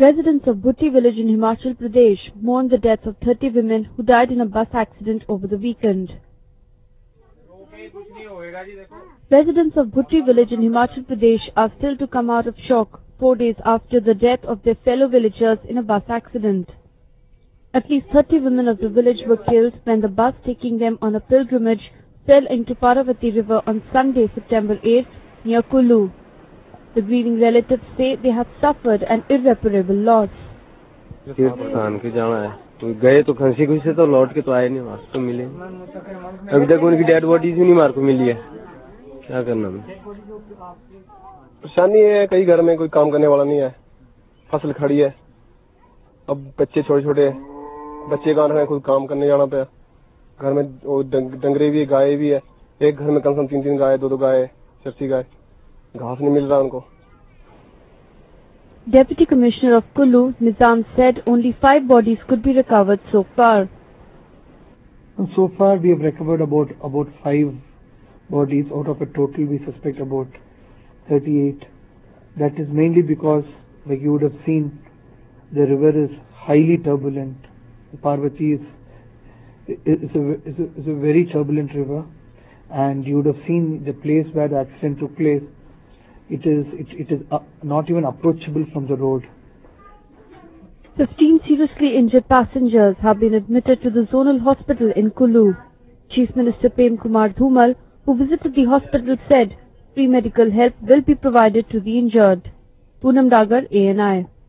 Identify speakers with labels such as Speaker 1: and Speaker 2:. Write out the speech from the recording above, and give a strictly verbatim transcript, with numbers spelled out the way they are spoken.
Speaker 1: Residents of Bhutti village in Himachal Pradesh mourn the deaths of thirty women who died in a bus accident over the weekend. Residents of Bhutti village in Himachal Pradesh are still to come out of shock four days after the death of their fellow villagers in a bus accident. At least thirty women of the village were killed when the bus taking them on a pilgrimage fell into Parvati river on Sunday, September eighth, near Kullu. The grieving relatives say they have suffered an irreparable loss.
Speaker 2: गए तो खंसी खुशी से तो लौट के तो आए नहीं, वापस तो मिले अभी तक उनकी डेड बॉडीज ही नहीं मार को मिली है। क्या करना है?
Speaker 3: परेशानी है, कई घर में कोई काम करने वाला नहीं है, फसल खड़ी है, अब बच्चे छोटे छोटे बच्चे कहाँ रहे, खुद काम करने जाना पे, घर में वो डंगरे भी है, गाय भी है, एक घर में कम से कम तीन तीन गाय, दो दो गाय, जर्सी गाय, घास नहीं मिल रहा उनको।
Speaker 1: Deputy Commissioner of Kullu, Nizam, said only five bodies could be recovered so far.
Speaker 4: So far we have recovered about about five bodies out of a total we suspect about thirty-eight. That is mainly because, like you would have seen, the river is highly turbulent. The Parvati is, is, a, is, a, is a very turbulent river, and you would have seen the place where the accident took place. It is, it, it is uh, not even approachable from the road.
Speaker 1: Fifteen seriously injured passengers have been admitted to the zonal hospital in Kullu. Chief Minister Prem Kumar Dhumal, who visited the hospital, said free medical help will be provided to the injured. Poonam Dagar, A N I.